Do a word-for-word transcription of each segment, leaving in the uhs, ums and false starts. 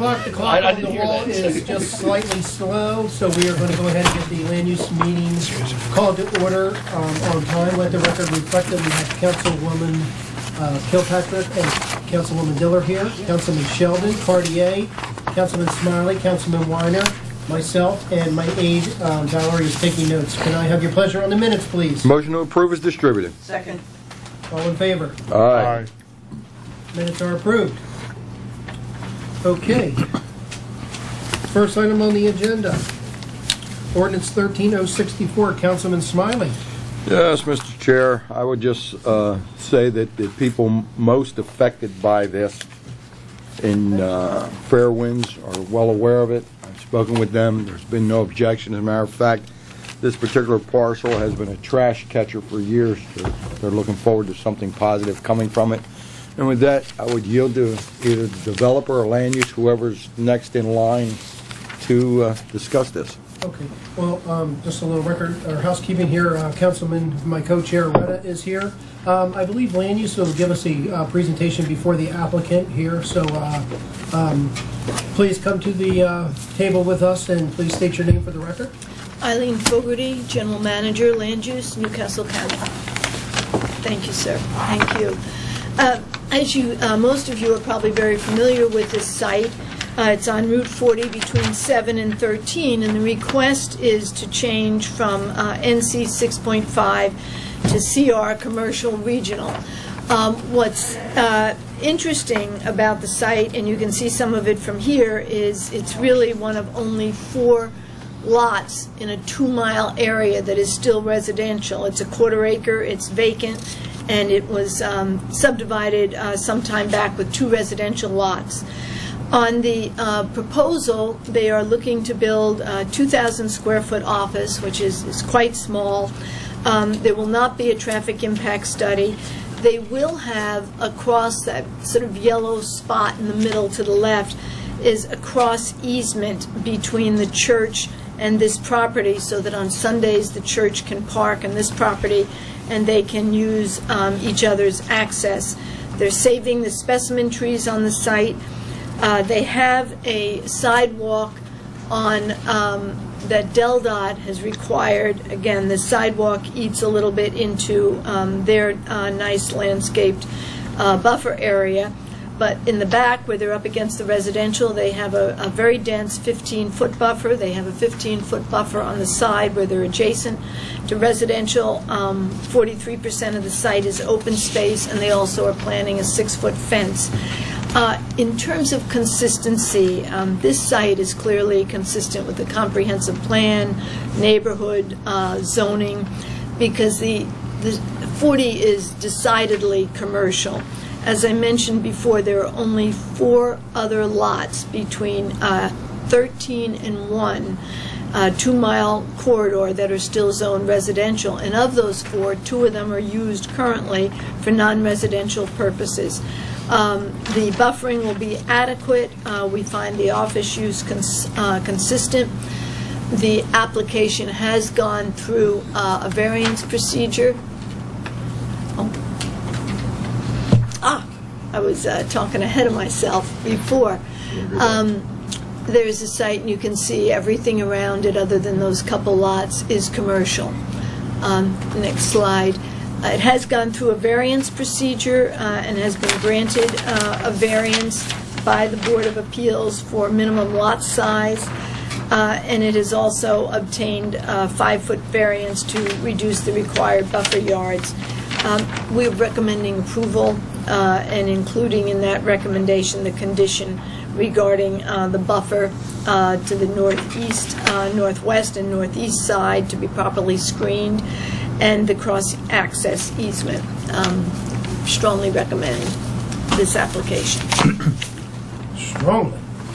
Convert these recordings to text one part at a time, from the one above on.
clock, the clock I- I on the didn't hear wall that. is just slightly slow, so we are going to go ahead and get the land use meeting called to order um, on time. Let the record reflect that we have Councilwoman uh, Kilpatrick and Councilwoman Diller here, Councilman Sheldon, Cartier, Councilman Smiley, Councilman Weiner, myself, and my aide, um, Valerie, is taking notes. Can I have your pleasure on the minutes, please? Motion to approve is distributed. Second. All in favor? Aye. Minutes are approved. Okay. First item on the agenda, ordinance thirteen oh sixty-four, Councilman Smiley. Yes, Mister Chair, I would just uh, say that the people m- most affected by this in uh, Fairwinds are well aware of it. I've spoken with them. There's been no objection. As a matter of fact, this particular parcel has been a trash catcher for years. They're, they're looking forward to something positive coming from it. And with that, I would yield to either the developer or land use, whoever's next in line to uh, discuss this. Okay, well, um, just a little record, or housekeeping here, uh, Councilman, my co-chair, Retta, is here. Um, I believe land use will give us a uh, presentation before the applicant here, so uh, um, please come to the uh, table with us and please state your name for the record. Eileen Fogarty, General Manager, Land Use, Newcastle County. Thank you, sir. Thank you. Uh, as you, uh, most of you are probably very familiar with this site. Uh, it's on Route forty between seven and thirteen, and the request is to change from uh, N C six point five to C R Commercial Regional. Um, what's uh, interesting about the site, and you can see some of it from here, is it's really one of only four lots in a two-mile area that is still residential. It's a quarter acre, it's vacant, and it was um, subdivided uh, sometime back with two residential lots. On the uh, proposal, they are looking to build a two thousand square foot office, which is, is quite small. Um, there will not be a traffic impact study. They will have across that sort of yellow spot in the middle to the left is a cross easement between the church and this property, so that on Sundays the church can park in this property and they can use um, each other's access. They're saving the specimen trees on the site. Uh, they have a sidewalk on um, that Del Dot has required. Again, the sidewalk eats a little bit into um, their uh, nice landscaped uh, buffer area. But in the back, where they're up against the residential, they have a, a very dense fifteen foot buffer. They have a fifteen foot buffer on the side where they're adjacent to residential. Um, forty-three percent of the site is open space, and they also are planning a six foot fence. Uh, in terms of consistency, um, this site is clearly consistent with the comprehensive plan, neighborhood uh, zoning, because the, the forty is decidedly commercial. As I mentioned before, there are only four other lots between uh, thirteen and one, uh, two-mile corridor that are still zoned residential. And of those four, two of them are used currently for non-residential purposes. Um, the buffering will be adequate. Uh, we find the office use cons uh, consistent. The application has gone through uh, a variance procedure. Oh. Ah, I was uh, talking ahead of myself before. Um, there's a site, and you can see everything around it other than those couple lots is commercial. Um, next slide. Uh, it has gone through a variance procedure uh, and has been granted uh, a variance by the Board of Appeals for minimum lot size, uh, and it has also obtained a five-foot variance to reduce the required buffer yards. Um, we're recommending approval uh, and including in that recommendation the condition regarding uh, the buffer uh, to the northeast, uh, northwest, and northeast side to be properly screened, and the cross-access easement. Um, strongly recommend this application. Strongly.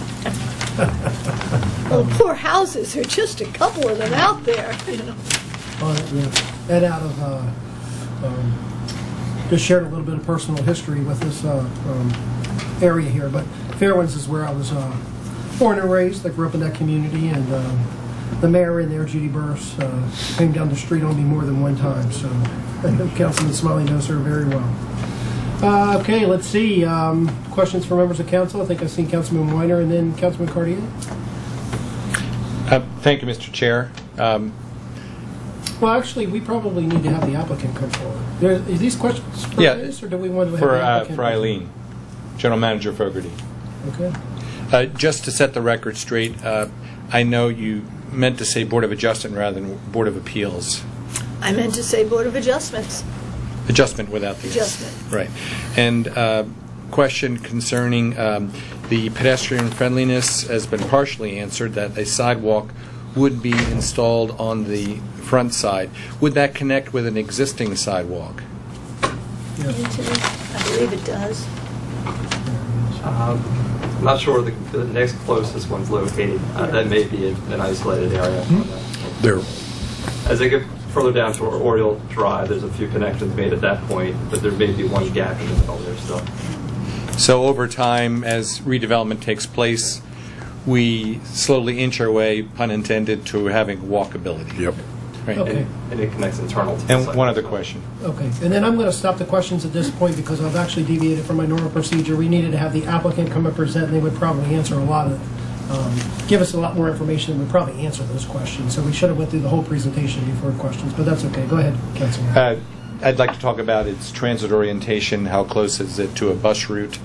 Well, the poor houses, there are just a couple of them out there, you know. Uh, yeah. Ed out of, uh, um, just shared a little bit of personal history with this uh, um, area here, but Fairwinds is where I was uh, born and raised. I grew up in that community, and uh, the mayor in there, Judy Burse, uh, came down the street on me more than one time, so I know Councilman Smiley knows her very well. Uh, okay, let's see. Um, questions for members of council? I think I've seen Councilman Weiner and then Councilman Cardier. Uh, thank you, Mister Chair. Um, Well, actually, we probably need to have the applicant come forward. There, is these questions for Yeah, this, or do we want to have for the uh, applicant? for Eileen, General Manager Fogarty. Okay. Uh, just to set the record straight, uh, I know you meant to say Board of Adjustment rather than Board of Appeals. I meant to say Board of Adjustments. Adjustment without the S. Adjustment. Right. And uh, question concerning um, the pedestrian friendliness has been partially answered, that a sidewalk would be installed on the front side. Would that connect with an existing sidewalk? Yeah. I believe it does. Um, I'm not sure the, the next closest one's located. Uh, that may be an, an isolated area. Hmm? There. As they get further down to Oriole Drive, there's a few connections made at that point, but there may be one gap in the middle there still. So over time, as redevelopment takes place, we slowly inch our way, pun intended, to having walkability. Yep. Right. Okay. And, and it connects internal to the And site. one other question. Okay, and then I'm going to stop the questions at this point because I've actually deviated from my normal procedure. We needed to have the applicant come and present, and they would probably answer a lot of, um, give us a lot more information, and would probably answer those questions. So we should have went through the whole presentation before questions, but that's okay. Go ahead, Councilman. Uh, I'd like to talk about its transit orientation. How close is it to a bus route?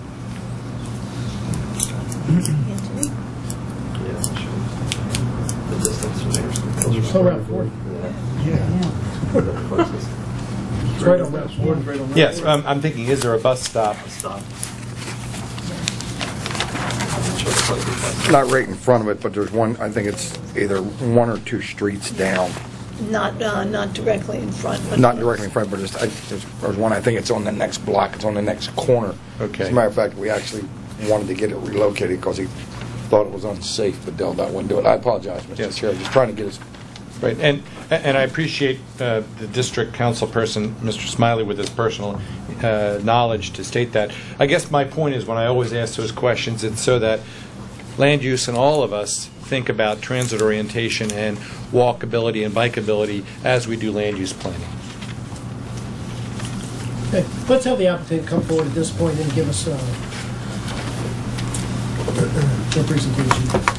Anthony? Yeah, sure. The distance from there. So around forty. Yeah. The closest. It's right on Route forty. Yes, um, I'm thinking, is there a bus stop? Stop. I'm not sure the closest one. Not right in front of it, but there's one, I think it's either one or two streets down. Not, uh, not directly in front. But Not directly in front, but just, I, there's, there's one, I think it's on the next block, it's on the next corner. Okay. As a matter of fact, we actually wanted to get it relocated because he thought it was unsafe, but Del Dot wouldn't do it. I apologize, Mister Yes. Chair, just trying to get us. Right, and and I appreciate uh, the district council person, Mister Smiley, with his personal uh, knowledge to state that. I guess my point is, when I always ask those questions, it's so that land use and all of us think about transit orientation and walkability and bikeability as we do land use planning. Okay, let's have the applicant come forward at this point and give us uh, their presentation.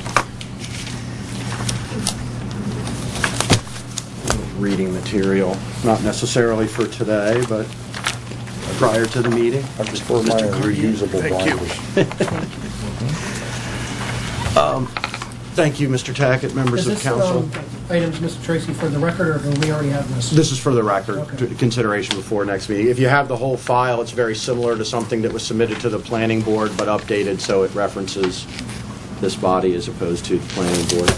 Reading material, not necessarily for today, but prior to the meeting. I prefer my reusable blinders. Thank you, Mister Tackett, members Is of this council. um, items, Mister Tracy, for the record, or do we already have this? This is for the record, Okay. to consideration before next meeting. If you have the whole file, it's very similar to something that was submitted to the planning board, but updated so it references this body as opposed to the planning board.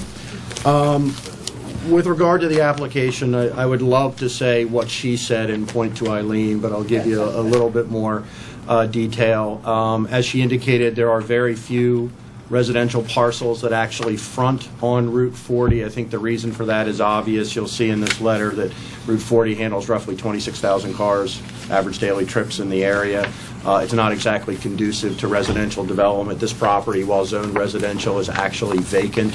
Um, With regard to the application, I, I would love to say what she said and point to Eileen, but I'll give you a, a little bit more uh, detail. Um, as she indicated, there are very few residential parcels that actually front on Route forty. I think the reason for that is obvious. You'll see in this letter that Route forty handles roughly twenty-six thousand cars, average daily trips in the area. Uh, it's not exactly conducive to residential development. This property, while zoned residential, is actually vacant.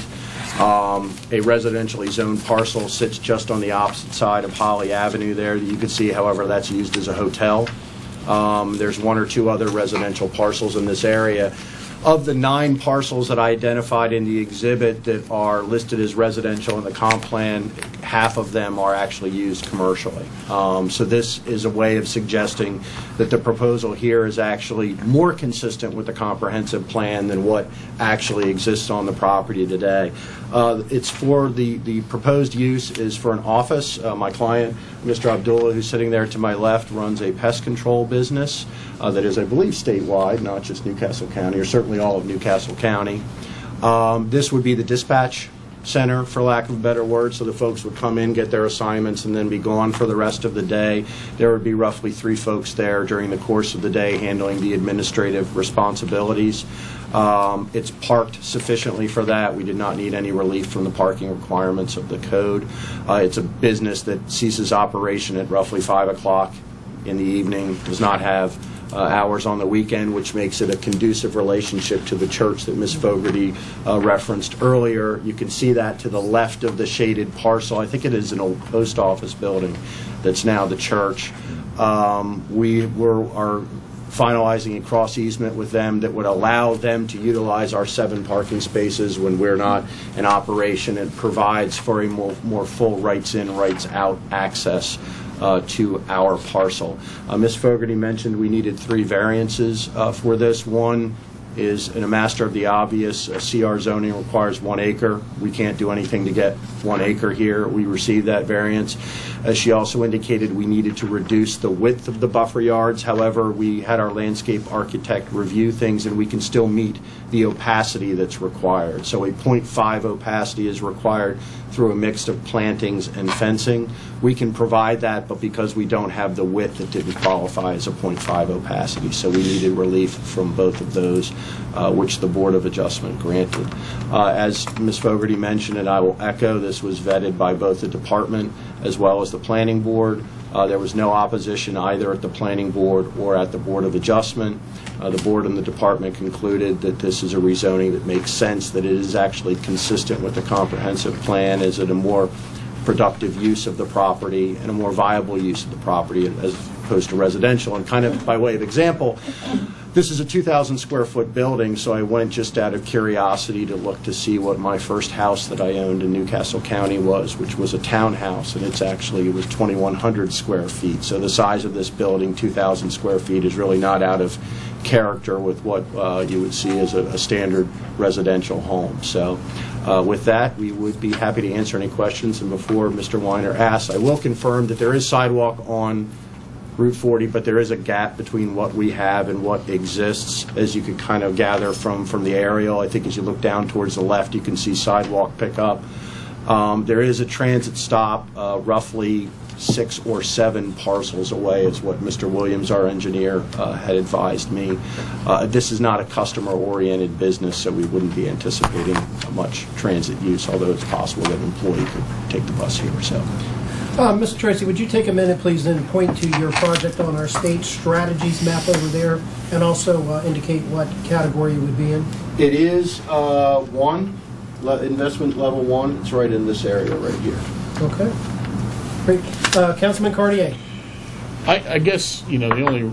Um, a residentially zoned parcel sits just on the opposite side of Holly Avenue there. You can see, however, that's used as a hotel. Um, there's one or two other residential parcels in this area. Of the nine parcels that I identified in the exhibit that are listed as residential in the comp plan, half of them are actually used commercially. Um, so this is a way of suggesting that the proposal here is actually more consistent with the comprehensive plan than what actually exists on the property today. Uh, it's for the, the proposed use is for an office. Uh, my client, Mister Abdullah, who's sitting there to my left, runs a pest control business uh, that is, I believe, statewide, not just Newcastle County, or certainly all of Newcastle County. Um, this would be the dispatch center, for lack of a better word, so the folks would come in, get their assignments, and then be gone for the rest of the day. There would be roughly three folks there during the course of the day handling the administrative responsibilities. Um, it's parked sufficiently for that. We did not need any relief from the parking requirements of the code. Uh, it's a business that ceases operation at roughly five o'clock in the evening, does not have uh, hours on the weekend, which makes it a conducive relationship to the church that Miz Fogarty uh, referenced earlier. You can see that to the left of the shaded parcel. I think it is an old post office building that's now the church. Um, we were are finalizing a cross easement with them that would allow them to utilize our seven parking spaces when we're not in operation. It provides for a more, more full rights in, rights out access uh, to our parcel. Uh, Miz Fogarty mentioned we needed three variances uh, for this. One is in a master of the obvious. A C R zoning requires one acre. We can't do anything to get one acre here. We received that variance. As she also indicated, we needed to reduce the width of the buffer yards. However, we had our landscape architect review things, and we can still meet the opacity that's required. So a point five opacity is required through a mix of plantings and fencing. We can provide that, but because we don't have the width, it didn't qualify as a point five opacity. So we needed relief from both of those, uh, which the Board of Adjustment granted. Uh, as Miz Fogarty mentioned, and I will echo, this was vetted by both the department as well as the Planning Board. Uh, there was no opposition either at the Planning Board or at the Board of Adjustment. Uh, the Board and the Department concluded that this is a rezoning that makes sense, that it is actually consistent with the comprehensive plan, is it a more productive use of the property and a more viable use of the property as opposed to residential. And kind of by way of example, this is a two thousand square foot building, so I went just out of curiosity to look to see what my first house that I owned in Newcastle County was, which was a townhouse, and it's actually, it was twenty-one hundred square feet. So the size of this building, two thousand square feet, is really not out of character with what uh, you would see as a, a standard residential home. So uh, with that, we would be happy to answer any questions. And before Mister Weiner asks, I will confirm that there is sidewalk on Route forty, but there is a gap between what we have and what exists, as you could kind of gather from, from the aerial. I think as you look down towards the left, you can see sidewalk pick up. Um, there is a transit stop uh, roughly six or seven parcels away, is what Mister Williams, our engineer, uh, had advised me. Uh, this is not a customer-oriented business, so we wouldn't be anticipating much transit use, although it's possible that an employee could take the bus here. So. Uh, Mister Tracy, would you take a minute, please, and point to your project on our state strategies map over there, and also uh, indicate what category you would be in? It is uh, one, le- investment level one. It's right in this area right here. Okay. Great. Uh, Councilman Cartier. I, I guess, you know, the only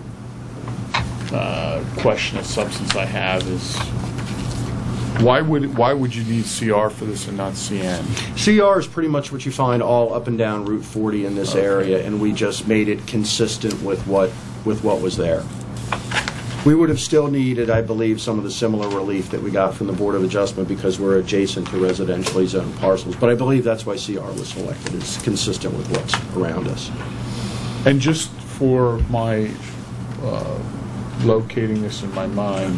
uh, question of substance I have is why would why would you need C R for this and not C N? C R is pretty much what you find all up and down Route forty in this Okay. area, and we just made it consistent with what with what was there. We would have still needed, I believe, some of the similar relief that we got from the Board of Adjustment because we're adjacent to residentially zoned parcels. But I believe that's why C R was selected. It's consistent with what's around us. And just for my uh, locating this in my mind,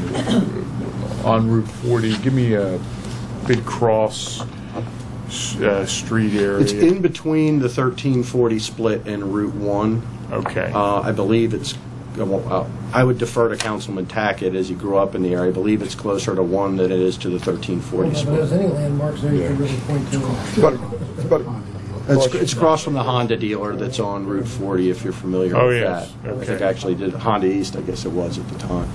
on Route forty, give me a big cross uh, street area. It's in between the thirteen forty split and Route one. Okay. Uh, I believe it's, well, I would defer to Councilman Tackett as he grew up in the area. I believe it's closer to one than it is to the thirteen forty Well, if there's split. any landmarks there you can really point to. But, but It's, it's across from the Honda dealer that's on Route forty, if you're familiar Oh, with yes. that. I Okay. think I actually did Honda East, I guess it was at the time.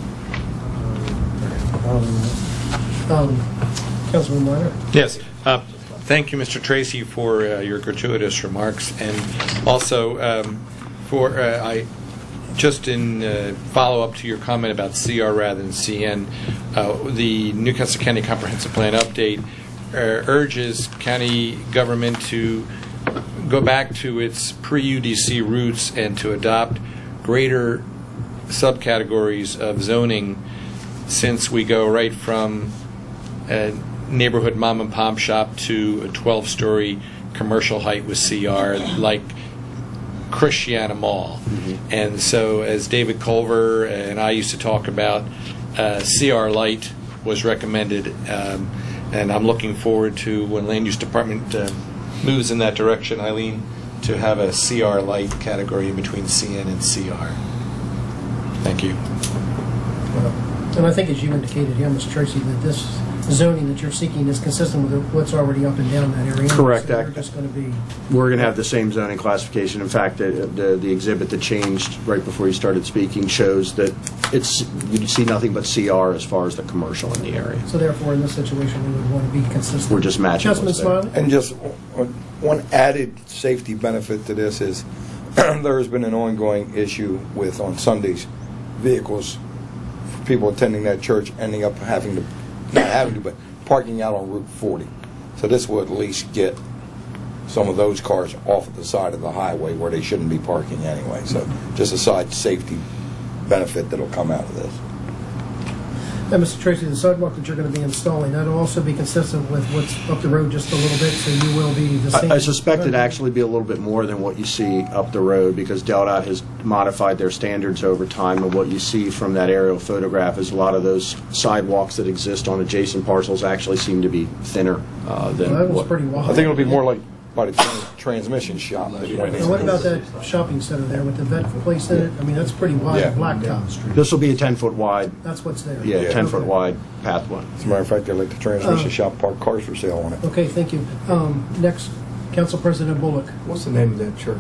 Um, Councilman Weiner. Yes. Uh, Thank you, Mister Tracy, for uh, your gratuitous remarks, and also um, for, uh, I, just in uh, follow-up to your comment about C R rather than C N, uh, the Newcastle County Comprehensive Plan update uh, urges county government to go back to its pre-U D C roots and to adopt greater subcategories of zoning, since we go right from a neighborhood mom and pop shop to a twelve-story commercial height with C R, like Christiana Mall. Mm-hmm. And so, as David Culver and I used to talk about, uh, C R Light was recommended, um, and I'm looking forward to when Land Use Department uh, moves in that direction, Eileen, to have a C R Light category in between C N and C R. Thank you. Uh, And I think, as you indicated here, Mister Tracy, that this zoning that you're seeking is consistent with what's already up and down that area. Correct. So we're just going to be... We're going to have the same zoning classification. In fact, the, the, the exhibit that changed right before you started speaking shows that it's, you see nothing but C R as far as the commercial in the area. So therefore, in this situation, we would want to be consistent. We're just matching Councilman what's there. Smiley? And just one one added safety benefit to this is there has been an ongoing issue with, on Sundays, vehicles, people attending that church ending up having to, not having to, but parking out on Route forty. So this will at least get some of those cars off at the side of the highway where they shouldn't be parking anyway. So just a side safety benefit that'll come out of this. And Mister Tracy, the sidewalk that you're going to be installing, that'll also be consistent with what's up the road just a little bit, so you will be the same? I I suspect it'd actually be a little bit more than what you see up the road, because DelDOT has modified their standards over time, and what you see from that aerial photograph is a lot of those sidewalks that exist on adjacent parcels actually seem to be thinner uh, than Well, that was what... pretty wild. I think it'll be more like by the trans- transmission shop. that went in. And what about that shopping center there with the vet place in it? I mean, that's pretty wide, Yeah. blacktop. This will be a ten-foot wide, That's what's there. yeah, ten-foot Okay. wide pathway. As a matter of fact, they let the transmission Uh, shop park cars for sale on it. Okay, thank you. Um, Next, Council President Bullock. What's the name of that church?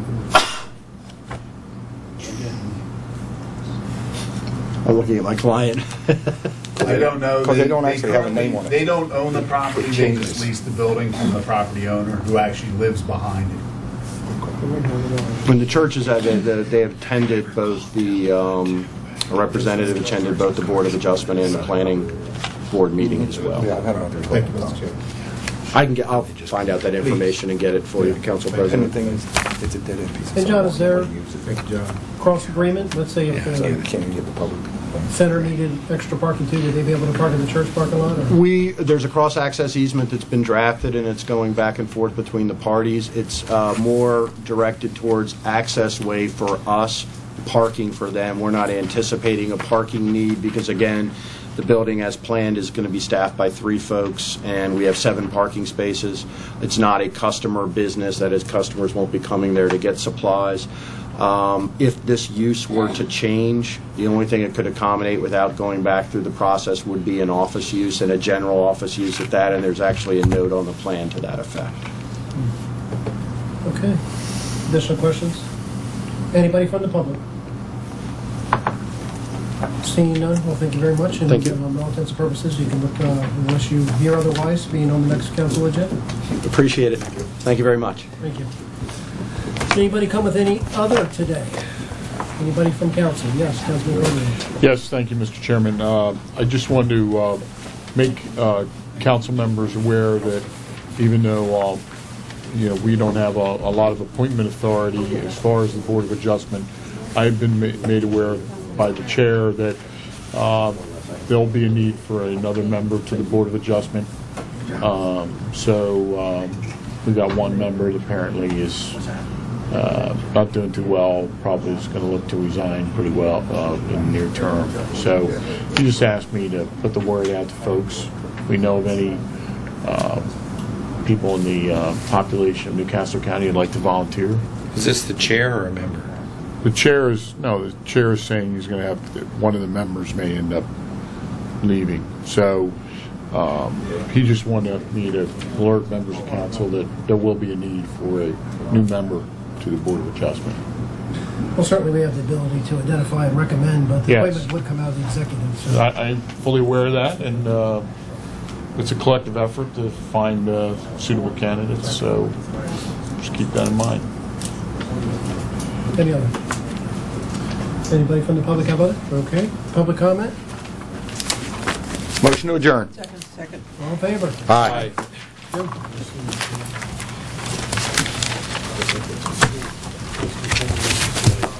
I'm looking at my client. I don't know. Because they don't actually have a name on it. They don't own the property, It they changes. just lease the building from the property owner who actually lives behind it. When the churches have, they they have attended both the, um, a representative attended both the Board of Adjustment and the Planning Board meeting as well. Yeah, I've had another. Thank you, Mister Chair. I can get, I'll find out that information and get it for you, Council And the President. thing is, it's a dead end piece of And John, is there- sidewalk. Nobody uses it. Thank you, John. Cross agreement, let's say if So the you can't even get the public. center needed extra parking too, would they be able to park in the church parking lot? or- We, there's a cross-access easement that's been drafted, and it's going back and forth between the parties. It's uh, more directed towards access way for us, parking for them. We're not anticipating a parking need, because again, the building as planned is going to be staffed by three folks, and we have seven parking spaces. It's not a customer business, that is, customers won't be coming there to get supplies. Um, If this use were to change, the only thing it could accommodate without going back through the process would be an office use, and a general office use at that, and there's actually a note on the plan to that effect. Okay. Additional questions? Anybody from the public? Seeing none, well, thank you very much. Thank you. And um, all intents and purposes, you can look, uh, unless you hear otherwise, being on the next council agenda. Appreciate it. Thank you very much. Thank you. Does anybody come with any other today? Anybody from council? Yes, Councilman Gordon. Yes, thank you, Mister Chairman. Uh, I just wanted to uh, make uh, council members aware that even though, uh, you know, we don't have a a lot of appointment authority as far as the Board of Adjustment, I've been ma- made aware by the chair that uh, there'll be a need for another member to the Board of Adjustment. Um, So um, we got one member that apparently is Uh, not doing too well, probably is going to look to resign pretty well uh, in the near term. So he just asked me to put the word out to folks. We know of any uh, people in the uh, population of Newcastle County who'd like to volunteer. Is this the chair or a member? The chair is, no, the chair is saying he's going to have, one of the members may end up leaving. So um, he just wanted me to alert members of council that there will be a need for a new member to the Board of Adjustment. Well, certainly we have the ability to identify and recommend, but the Yes. appointment would come out of the executive. So. I, I'm fully aware of that, and uh, it's a collective effort to find uh, suitable candidates, so just keep that in mind. Any other? Anybody from the public have other? Okay. Public comment? Motion to adjourn. All in favor? Aye. Good.